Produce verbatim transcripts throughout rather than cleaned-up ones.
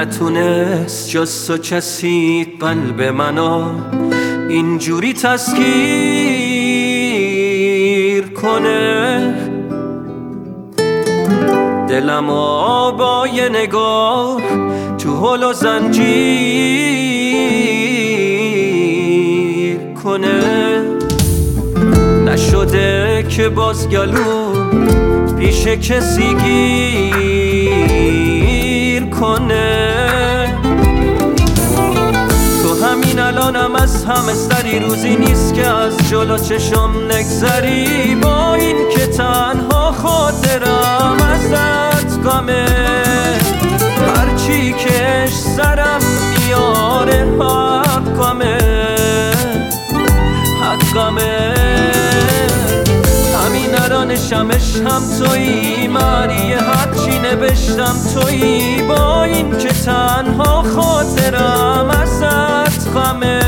نتونست جز تو کسی قلب منو اینجوری تسخیر کنه. دلمو با یه نگاه تو هل و زنجیر کنه. نشده که باز گلو پیش کسی گیر کنه. تو همین الانم از همه سری روزی نیست که از جلو چشم نگذری. با این که تنها خاطرم ازت غمه. هرچی کش سرم میاره حقمه حقمه. همین الانشمش هم تویی معنی هرچی نوشتم تویی. با این که تنها خاطرم ازت غمه.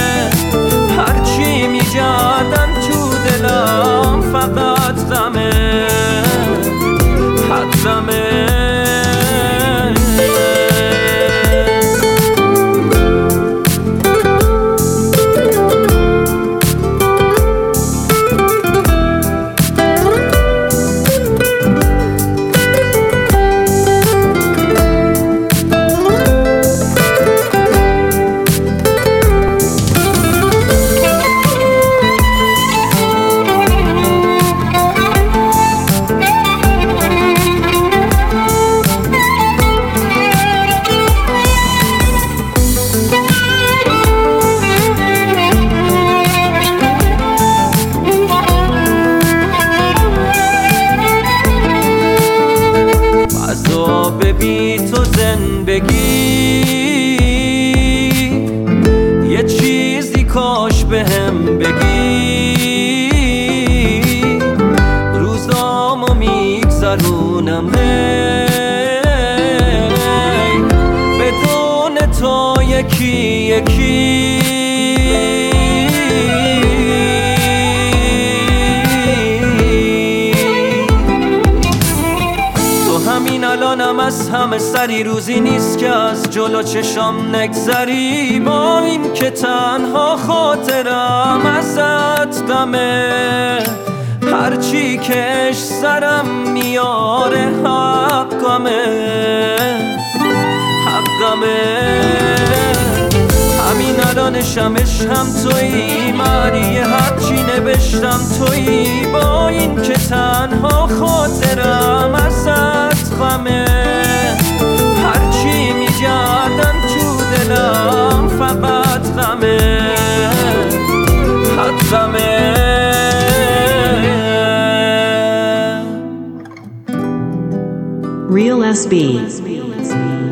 هرچی میگردم تو دلم فقط غمه حقمه. بی تو زندگی یه چیزی کاش بهم بگی. روزامو میگذرونم بدون تو یکی یکی. همین الانم از همه سری روزی نیست که از جلو چشم نگذری. با این که تنها خاطرم ازت غمه. هرچی کش سرم میاره حقمه حقمه. همین الانشمش هم تویی معنی هرچی نوشتم تویی. با این که تنها خاطرم ازت غمه. هرچی میگردم تو دلم فقط غمه حقمه. Real S B